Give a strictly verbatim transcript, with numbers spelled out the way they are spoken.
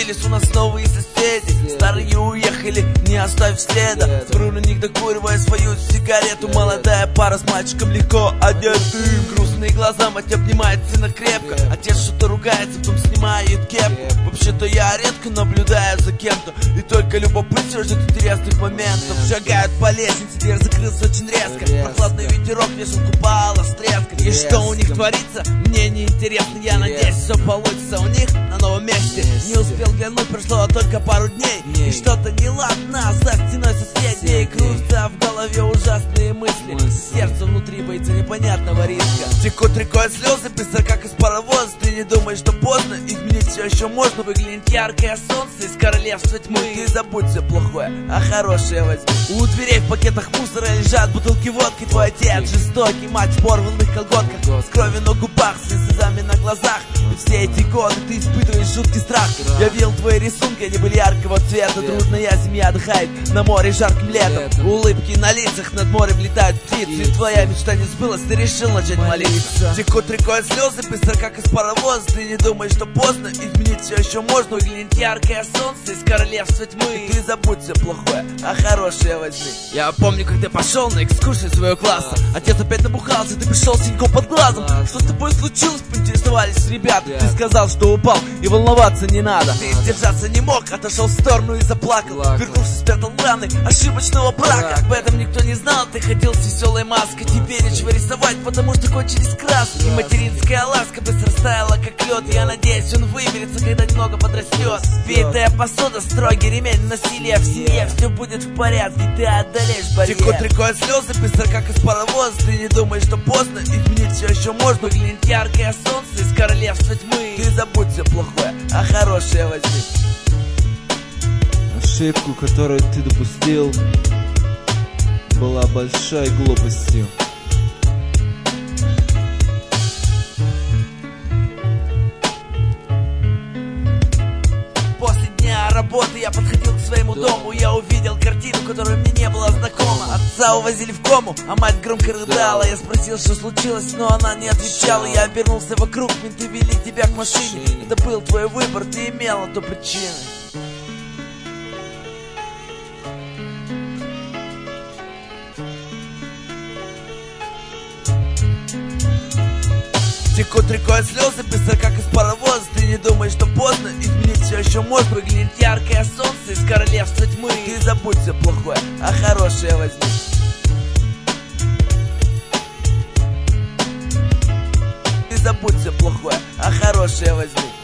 Появились у нас новые соседи, старые уехали, не оставив следа. Смотрю на них, докуривая свою сигарету. Молодая пара с мальчиком легко одетым. Грустные глаза, мать обнимает сына крепко. Отец что-то ругается, потом снимает кепку. Вообще-то я редко наблюдаю за кем-то, и только любопытство ждет интересных моментов. Шагают по лестнице, дверь закрылась очень резко. Прохладный ветерок вешалку пала с треском. И что у них творится, мне не интересно. Я надеюсь, все получится у них на новом месте. Не успел глянуть, прошло только пару дней, и что-то неладно за стеной соседей. Крутятся в голове ужасные мысли, сердце внутри боится непонятного риска. Текут рекой слезы, быстро как из паровоза. Ты не думаешь, что поздно, изменить все еще можно. Выглянет яркое солнце из королевства тьмы. Ты забудь все плохое, а хорошее возьми. У дверей в пакетах мусора лежат бутылки водки. Твой отец жестокий, мать в порванных колготках, с кровью на губах, с слезами на глазах. И все эти годы ты испытываешь жуткий страх. Я видел твои рисунки, они были яркого цвета. Дружная семья отдыхает на море жарким летом. Улыбки на лицах, над морем летают птицы. И твоя мечта не сбылась, ты решил начать молиться. Текут рекой слезы, быстро как из паровоза. Ты не думаешь, что поздно, изменить все еще можно. Выглянет яркое солнце из королевства тьмы. Ты забудь все плохое, а хорошее возьми. Я помню, как ты пошел на экскурсию своего класса. Отец опять набухался, ты пришел с синяком под глазом. Что с тобой случилось, поинтересовались ребята. Ты сказал, что упал и волноваться не надо. Ты сдержаться не мог, отошел в сторону и заплакал. Вернулся, спрятал раны ошибочного брака. Об этом никто не знал, ты ходил с веселой маской. Теперь нечего рисовать, потому что кончились краски. И материнская ласка быстро растаяла, как лед. Я надеюсь, он выберется, когда немного подрастет. Битая посуда, строгий ремень, насилие в семье. Все будет в порядке, ты одолеешь барьер. Текут рекой слезы, быстро как из паровоза. Ты не думаешь, что поздно, изменить все еще можно. Выглянет яркое солнце из королевства тьмы. Ты забудь все плохое, а хорошее возьми. Ошибку, которую ты допустил, была большой глупостью. После дня работы я подходил к своему дому. Я увидел картину, которая мне не была знакома. Отца увозили в кому, а мать громко рыдала. Я спросил, что случилось, но она не отвечала. Я обернулся вокруг, менты вели тебя к машине. Это был твой выбор, ты имел на то причины. Текут рекой слезы, быстро как из паровоза. Ты не думаешь, что поздно, изменить все еще можно. Выглянет яркое солнце из королевства тьмы. Ты забудь все плохое, а хорошее возьми. Ты забудь все плохое, а хорошее возьми.